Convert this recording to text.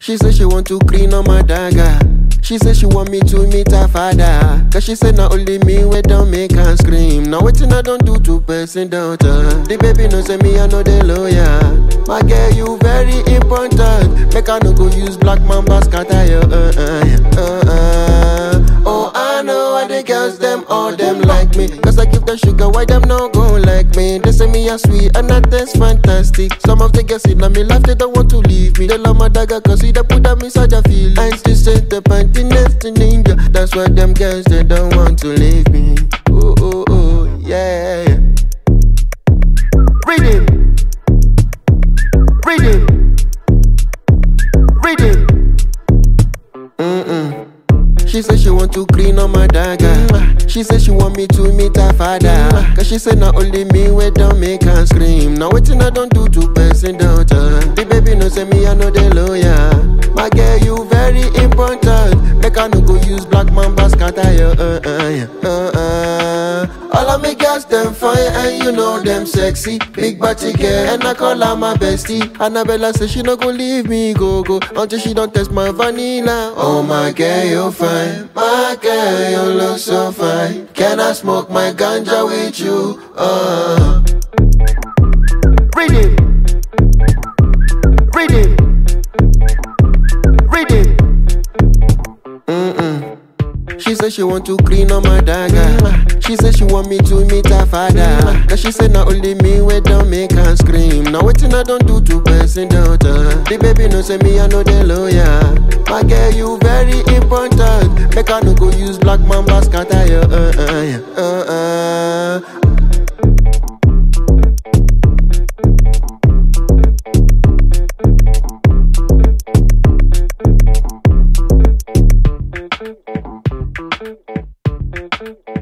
She said she want to clean on my dagger. She said she want me to meet her father. Cause she said not only me we don't make her scream. Now wetin I don't do to person daughter. The baby knows me, I know the lawyer. My girl, you very important. Make I no go use black mamba scatter you. Oh, I know why the girls them all them like me. Cause I give them sugar, why them no go like me? They say me a sweet and that taste fantastic. Some of the girls in my life they don't want to leave me. They love my dagger cause they put them inside a feel. I just ain't the panty next in India. That's why them girls they don't want to leave me. Oh, oh, oh, yeah. Reading. She said she want to clean on my dagger. She said she want me to meet her father. Cause she said not only me we don't make her scream. Now wetin I don't do to person daughter. The baby knows me, I know the lawyer. My girl, you very important. Make I no go use black mamba scatter you. All of me girls them fine and you know them sexy. Big body girl and I call her my bestie. Annabella say she no go leave me go until she don't taste my vanilla. Oh my girl, you fine. My girl, you look so fine. Can I smoke my ganja with you? Reading. She said she want to clean on my dagger. She said she want me to meet her father. Cause she said not only me we don't make her scream. Now wetin I don't do to person daughter. The baby knows me, I know the lawyer. My girl, you very important. Make I no go use black mamba scatter you.